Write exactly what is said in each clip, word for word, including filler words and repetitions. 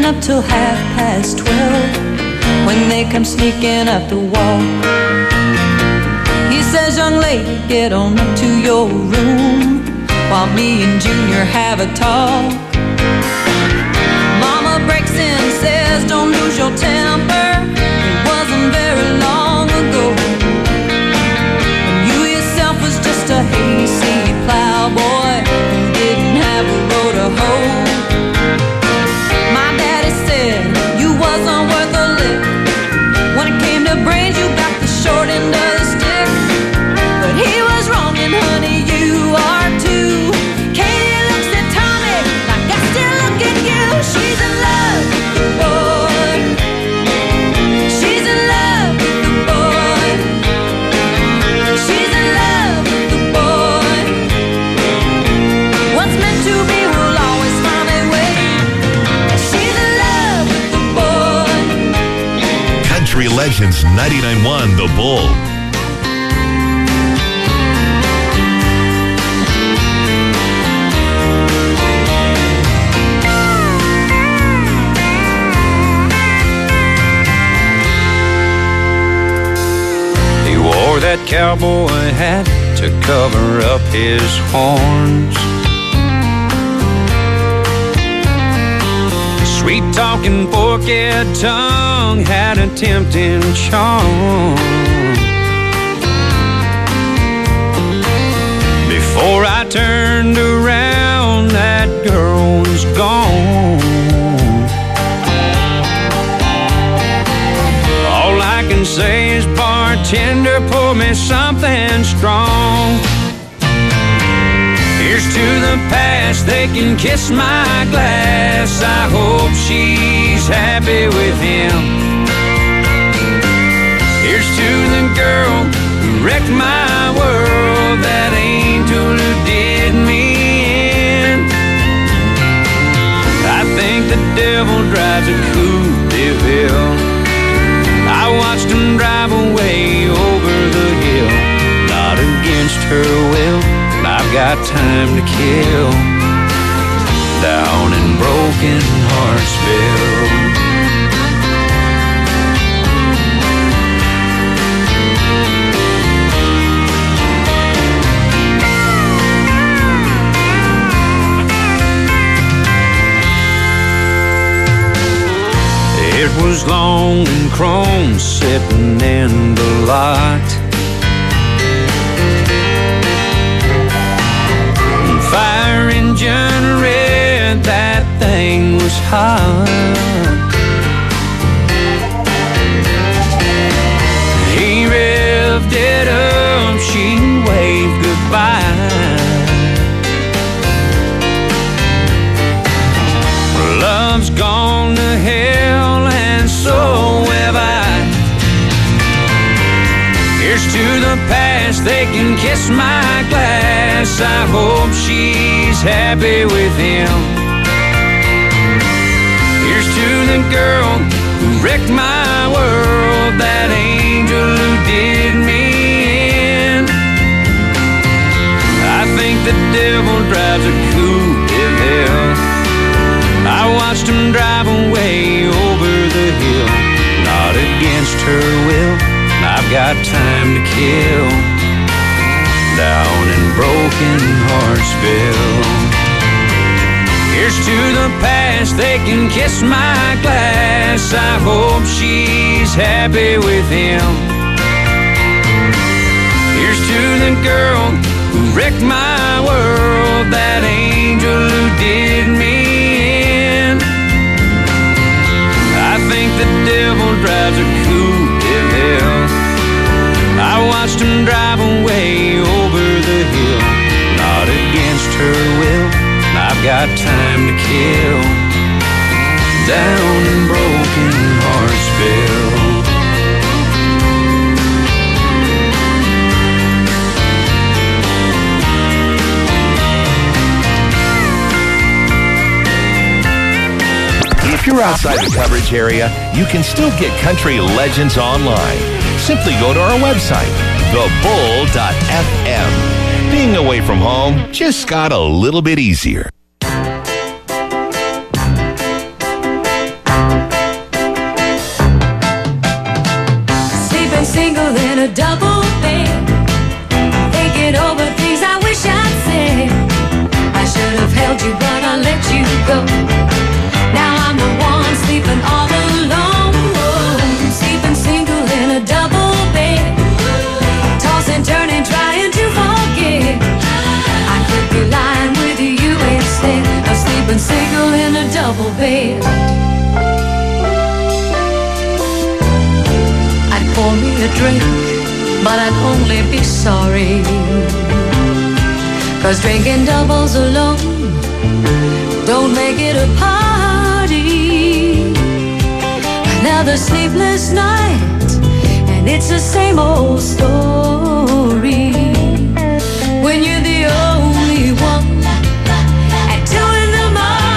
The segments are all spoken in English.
up till half past twelve when they come sneaking up the wall. He says, young lady, get on up to your room while me and Junior have a talk. Mama breaks in and says, don't lose your temper. It wasn't very long ago when you yourself was just a hayseed plowboy who didn't have a row to hoe. My daddy said you wasn't worth a lick. When it came to brains, you got the short end of the stick. But he was wrong, and honey, you are too. Katie looks at Tommy like I still look at you. She's in love with the boy. She's in love with the boy. She's in love with the boy. What's meant to be will always find a way. She's in love with the boy. Country Legends ninety-nine point one The Bull. That cowboy hat to cover up his horns. Sweet talking forked tongue had a tempting charm. Before I turned around, that girl was gone. All I can say is, bartender, pour me something strong. Here's to the past, they can kiss my glass. I hope she's happy with him. Here's to the girl who wrecked my world, that angel who did me in. I think the devil drives a Coupe de Ville. I watched him drive away over the hill, not against her will. I've got time to kill down in broken Hartsville. It was long and chrome sitting in the lot. Fire engine red, that thing was hot. He revved it up, she waved goodbye. Love's gone to hell, and so have I. Here's to the past, they can kiss my glass. I hope she's happy with him. Here's to the girl who wrecked my world, that angel who did me in. I think the devil drives a Coupe de Ville. I watched him drive away over the hill, not against her will. I've got time to kill down in broken Hartsville. Here's to the past, they can kiss my glass. I hope she's happy with him. Here's to the girl who wrecked my world, that angel who did me. I think the devil drives a Coupe de Ville. I watched him drive away over the hill, not against her will. I've got time to kill down in broken Hartsville. If you're outside the coverage area, you can still get Country Legends online. Simply go to our website, the bull dot f m. Being away from home just got a little bit easier. drink, but I'd only be sorry. Cause drinking doubles alone don't make it a party. Another sleepless night, and it's the same old story. When you're the only one at two in the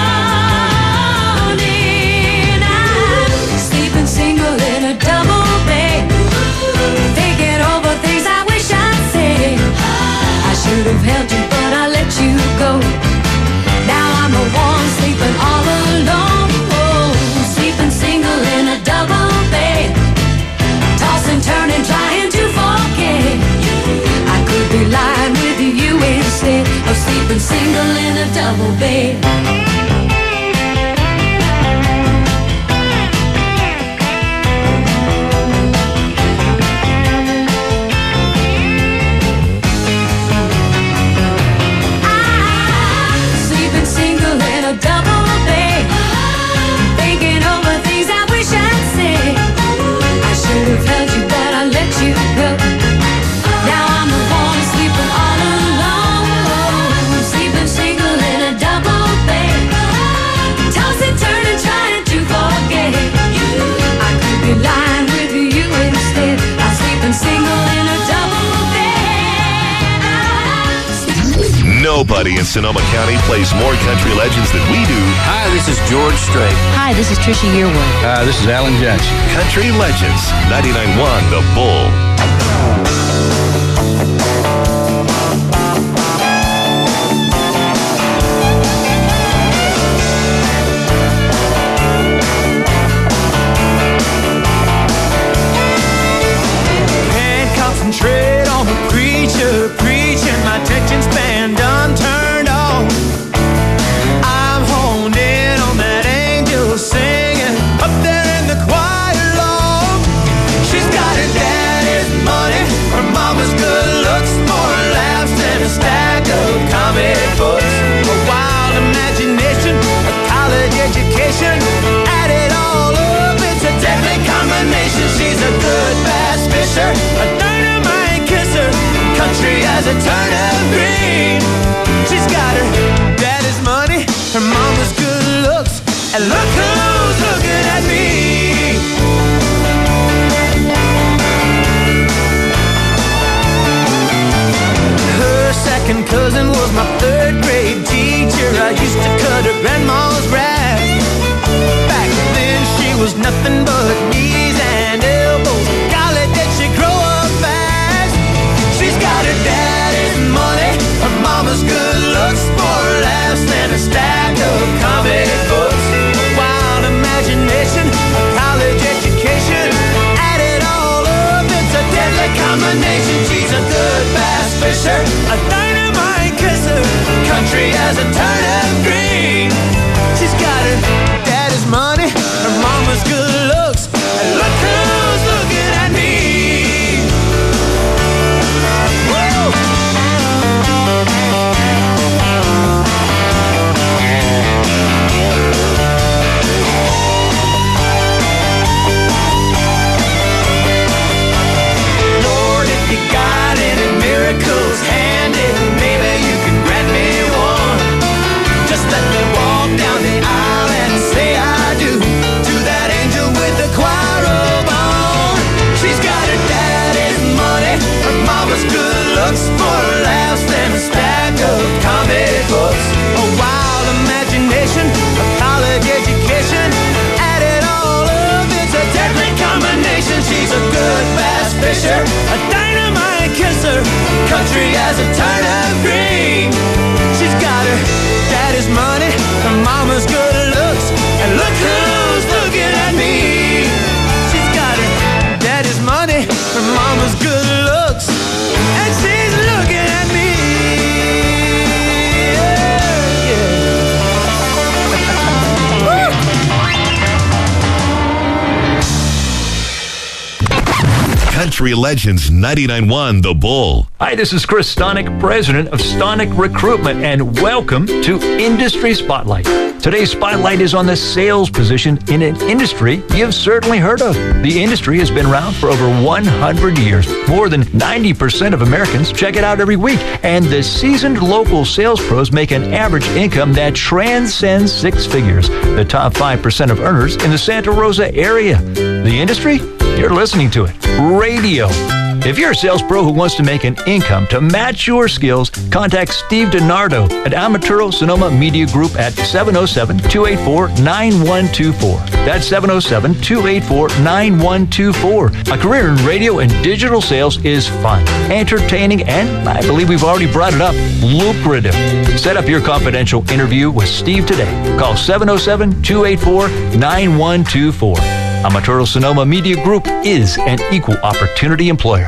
morning, I'm sleeping single in a double bed, thinking over things I wish I'd said. I should have held you, but I let you go. Now I'm the one sleeping all alone, oh, sleeping single in a double bed, tossing, turning, trying to forget. I could be lying with you instead of sleeping single in a double bed. Nobody in Sonoma County plays more country legends than we do. Hi, this is George Strait. Hi, this is Trisha Yearwood. Hi, this is Alan Jackson. Country Legends, ninety-nine point one The Bull. Can't concentrate on the preacher preaching. My attention span done turned on. I'm honed in on that angel singing up there in the choir low. She's got her daddy's money, her mama's good looks, more laughs than a stack of comic books. A wild imagination, a college education, add it all up, it's a deadly combination. She's a good bass fisher, a dynamite kisser, country as a turnip green. She's got her daddy's money, her mama's good looks, and look who's looking at me. Her second cousin was my third grade teacher. I used to cut her grandma's grass. Back then she was nothing but knees and elbows. Golly, did she grow up fast. She's got her daddy's money, her mama's good looks, more laughs than a stack of comic books. A wild imagination, a college education, add it all up, it's a deadly combination. She's a good bass fisher, a dynamite kisser, country as a turnip green. She's got her daddy's money, her mama's good looks, and look who's looking at me. Woo! Lord, if you got any miracles handy, maybe you can grant me one. Just let me walk down the aisle and say I do to that angel with the choir robe on. She's got her daddy's money, her mama's good looks, more laughs than a stack of comic books. A wild imagination, a college education, add it all up, it's a deadly combination. She's a good bass fisher, a dynamite kisser, country as a turnip green. She's got her daddy's money, her mama's good looks, and look who's looking at me. She's got her daddy's money, her mama's good looks, and she's looking at me. Yeah, yeah. Country Country Legends ninety-nine point one The Bull. Hi, this is Chris Stonick, president of Stonick Recruitment, and welcome to Industry Spotlight. Today's spotlight is on the sales position in an industry you've certainly heard of. The industry has been around for over one hundred years. More than ninety percent of Americans check it out every week, and the seasoned local sales pros make an average income that transcends six figures. The top five percent of earners in the Santa Rosa area. The industry? You're listening to it. Radio. If you're a sales pro who wants to make an income to match your skills, contact Steve DiNardo at Amaturo Sonoma Media Group at seven oh seven, two eight four, nine one two four. That's seven oh seven, two eight four, nine one two four. A career in radio and digital sales is fun, entertaining, and I believe we've already brought it up, lucrative. Set up your confidential interview with Steve today. Call seven oh seven, two eight four, nine one two four. Amaturo Sonoma Media Group is an equal opportunity employer.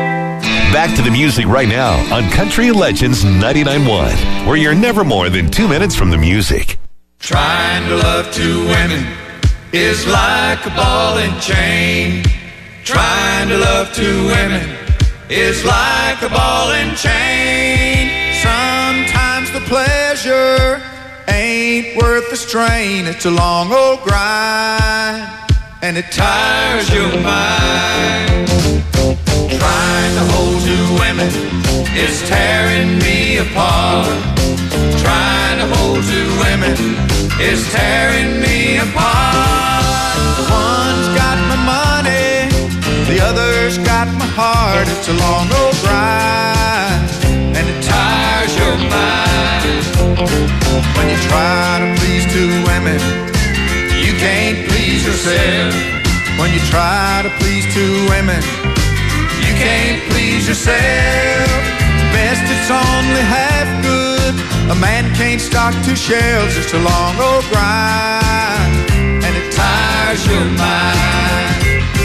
Back to the music right now on Country Legends ninety-nine point one, where you're never more than two minutes from the music. Trying to love two women is like a ball and chain. Trying to love two women is like a ball and chain. Sometimes the pleasure ain't worth the strain. It's a long old grind, and it tires your mind. Trying to hold two women is tearing me apart. Trying to hold two women is tearing me apart. One's got my money, the other's got my heart. It's a long old grind, and it tires your mind. When you try to please two women, you can't please yourself. When you try to please two women, you can't please yourself. Best it's only half good. A man can't stock two shelves. It's a long old grind, and it tires your mind.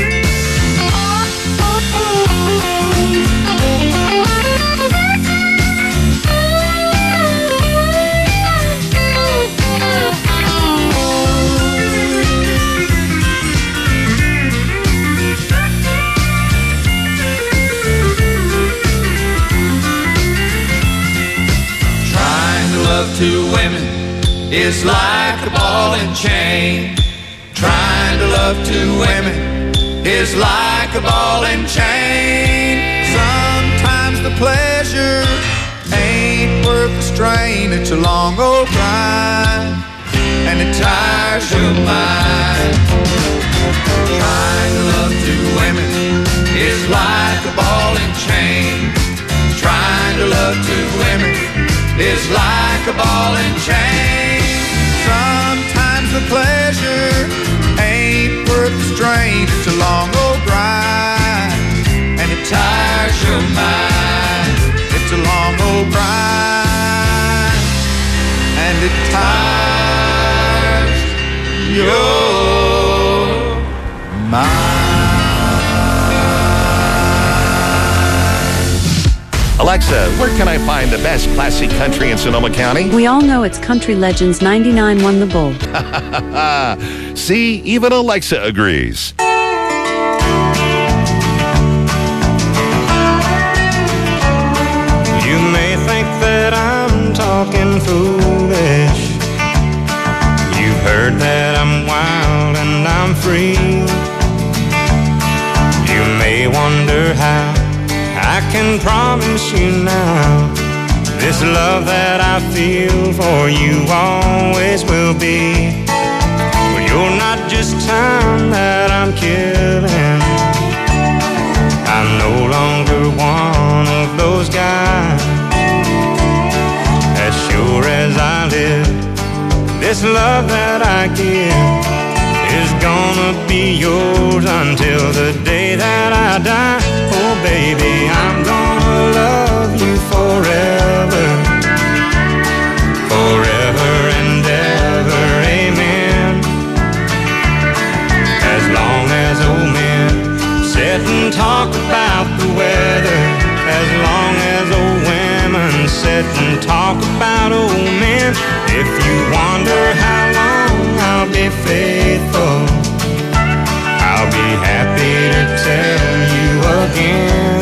Two women is like a ball and chain. Trying to love two women is like a ball and chain. Sometimes the pleasure ain't worth the strain. It's a long old grind, and it tires your mind. Trying to love two women is like a ball and chain. Trying to love two women is like a ball and chain. Sometimes the pleasure ain't worth the strain. It's a long old grind, and it tires your mind. It's a long old grind, and it tires your mind. Alexa, where can I find the best classic country in Sonoma County? We all know it's Country Legends ninety-nine point one The Bull. See, even Alexa agrees. You may think that I'm talking foolish. You've heard that I'm wild and I'm free. You may wonder how I can promise you now, this love that I feel for you always will be. But you're not just time that I'm killing. I'm no longer one of those guys. As sure as I live, this love that I give is gonna be yours until the day that I die. Oh baby, I'm gonna love you forever, forever and ever, amen. As long as old men sit and talk about the weather, as long as old women sit and talk about old men, if you wonder how long I'll be faithful, I'll be happy to tell you again.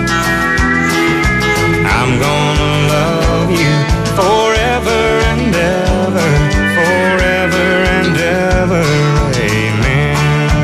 I'm gonna love you forever and ever, forever and ever, amen.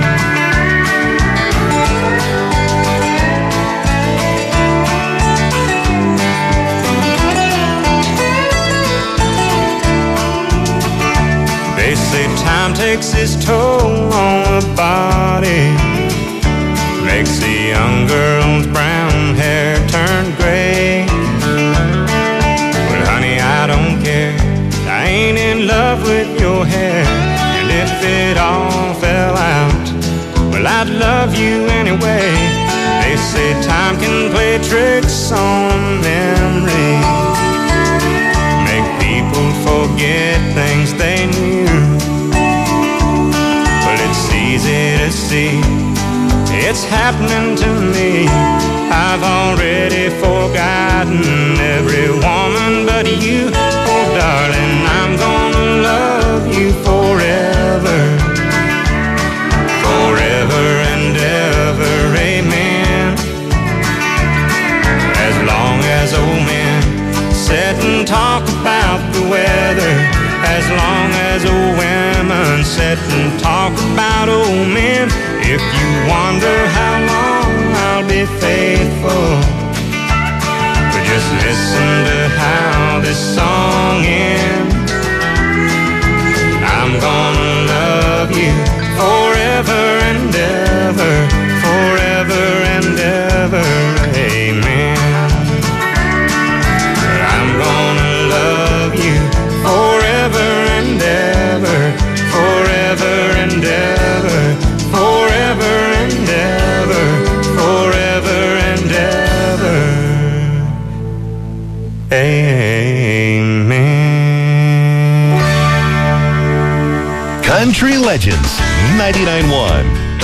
They say time takes its toll on the body, makes the young girl's brown hair turn gray. Well, honey, I don't care, I ain't in love with your hair. And if it all fell out, well, I'd love you anyway. They say time can play tricks on memory, make people forget things they knew. But it's easy to see, it's happening to me. I've already forgotten every woman but you. Oh, darling, I'm gonna love you forever, forever and ever, amen. As long as old men sit and talk about the weather, as long as old women sit and talk about old men. If you wonder how long I'll be faithful, but just listen to how this song ends. I'm gonna love you forever and ever, forever and ever, amen. I'm gonna love you forever and ever, forever and ever, forever and ever, forever and ever, amen. Country Legends ninety-nine point one.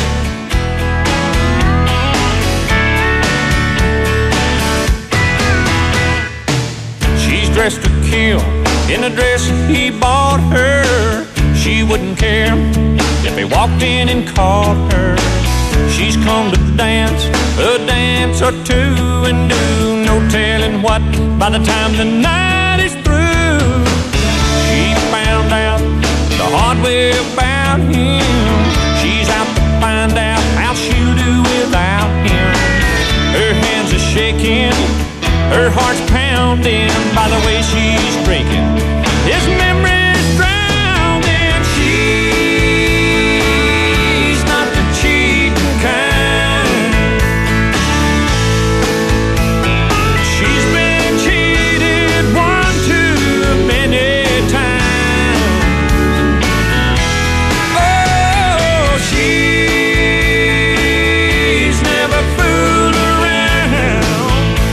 She's dressed to kill in a dress he bought her. She wouldn't care if he walked in and caught her. She's come to dance a dance or two and do no telling what by the time the night is through. She found out the hard way about him. She's out to find out how she'll do without him. Her hands are shaking, her heart's pounding by the way she's drinking. His memory's drowning. She's not the cheating kind. She's been cheated one too many times. Oh, she's never fooled around.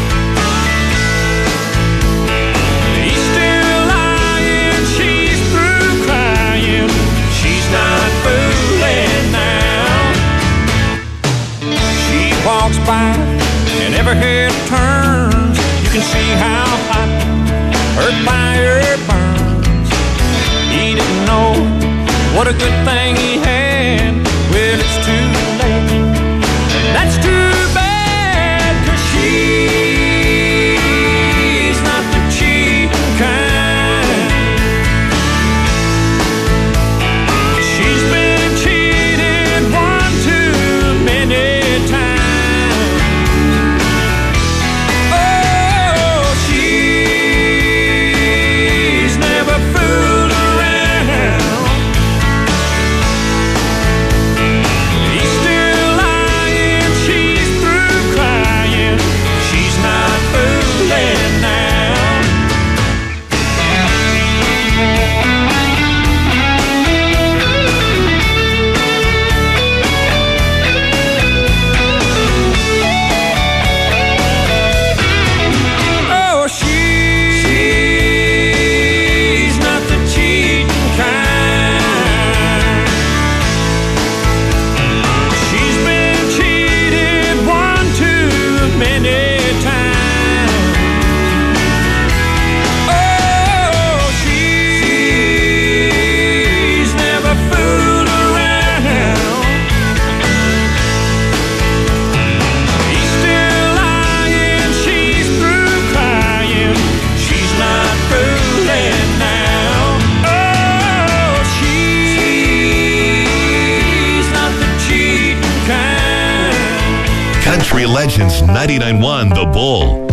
He's still lying, she's through crying. She's not fooling now. She walks by and every head turns. You can see how hot her fire burns. He didn't know what a good thing he had. Well, it's too late. That's too bad, 'cause she's not the cheating kind. She's been cheated one too many times. Oh, she's never fooled around. He Legends ninety-nine point one The Bull.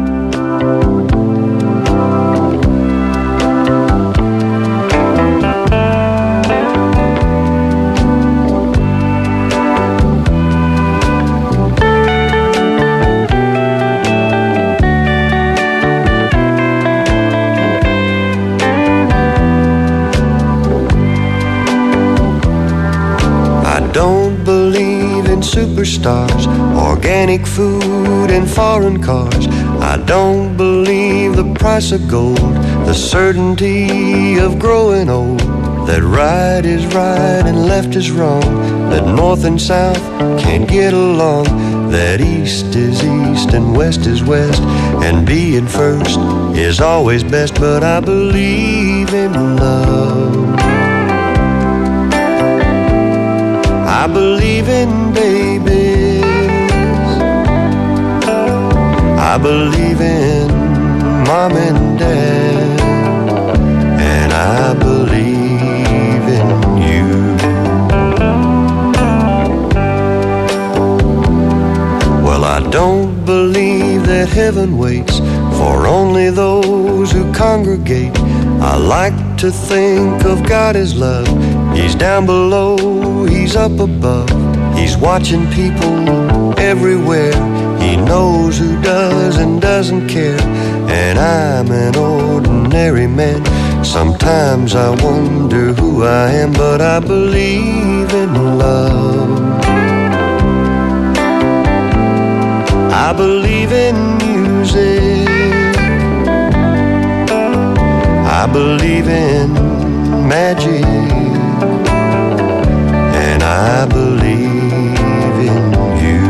Superstars, organic food and foreign cars. I don't believe the price of gold, the certainty of growing old, that right is right and left is wrong, that north and south can't get along, that east is east and west is west, and being first is always best. But I believe in love, I believe in babies, I believe in mom and dad, and I believe in you. Well, I don't believe that heaven waits for only those who congregate. I like to think of God as love. He's down below, He's up above. He's watching people everywhere. He knows who does and doesn't care. And I'm an ordinary man. Sometimes I wonder who I am, but I believe in love. I believe in music, I believe in magic, and I believe in you.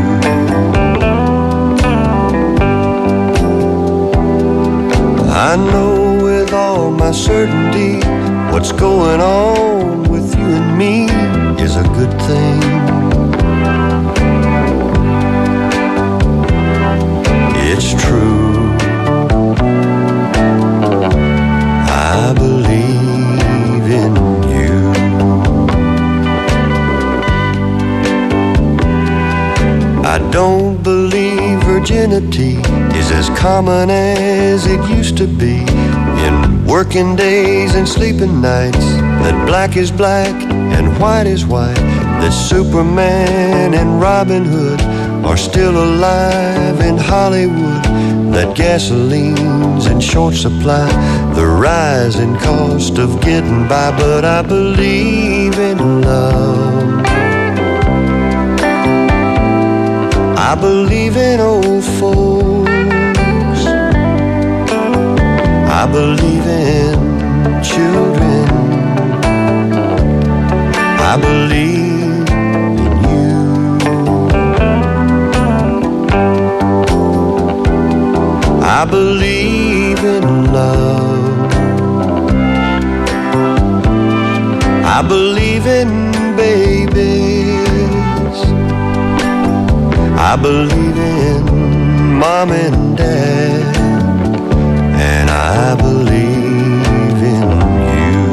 I know with all my certainty what's going on with you and me is a good thing. It's true, I believe in you. I don't believe virginity is as common as it used to be. In working days and sleeping nights, that black is black and white is white, that Superman and Robin Hood are still alive in Hollywood, that gasoline's in short supply, the rising cost of getting by. But I believe in love, I believe in old folks, I believe in children, I believe I believe in love, I believe in babies, I believe in mom and dad, and I believe in you.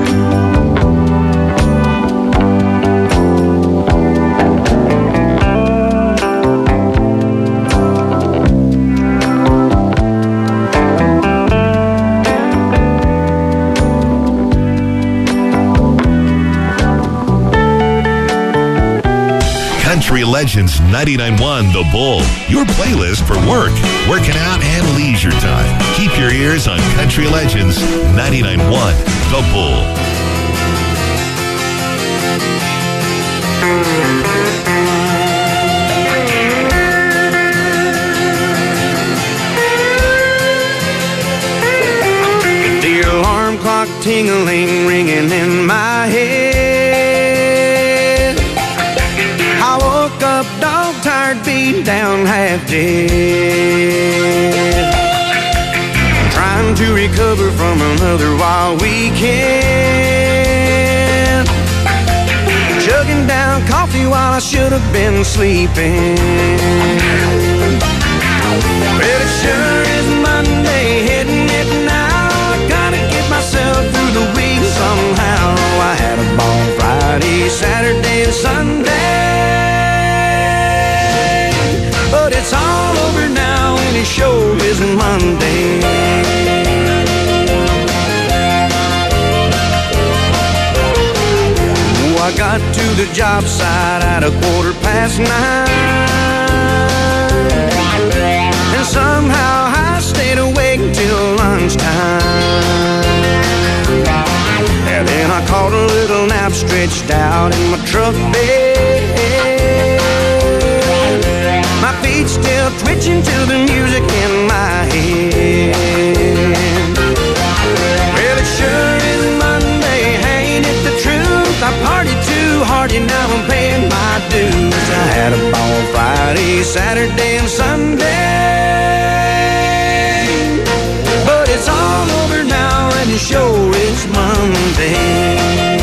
Country Legends ninety-nine point one The Bull, your playlist for work, working out, and leisure time. Keep your ears on Country Legends ninety-nine point one The Bull. The alarm clock tingling, ringing in my head. I woke up dog-tired, beat down, half dead, trying to recover from another wild weekend, chugging down coffee while I should have been sleeping. Well, it sure is Monday, hitting it now. I gotta get myself through the week somehow. I had a ball Friday, Saturday, and Sunday, but it's all the job site at a quarter past nine. And somehow I stayed awake till lunchtime. And then I caught a little nap stretched out in my truck bed. My feet still twitching to the music in my head. Well, it sure is Monday, ain't it the truth? I partied too hard and now I'm paying my dues. I had a ball Friday, Saturday, and Sunday. But it's all over now and it sure is Monday.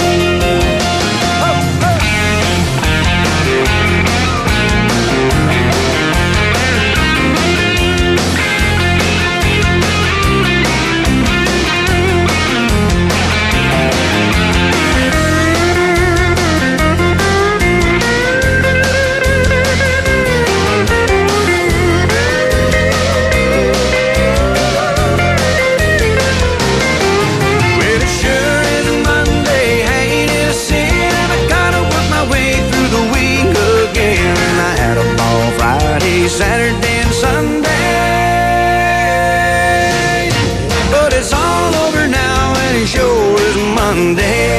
Saturday and Sunday, but it's all over now and it sure is Monday.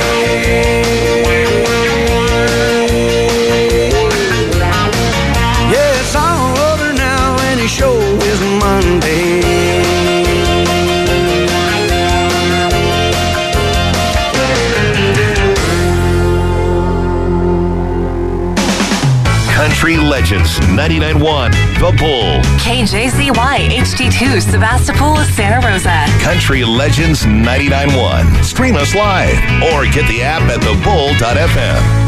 Yeah, it's all over now and it sure is Monday. Country Legends ninety-nine point one, The Bull. K J Z Y H D two, Sebastopol, Santa Rosa. Country Legends ninety-nine point one. Stream us live or get the app at the bull dot f m.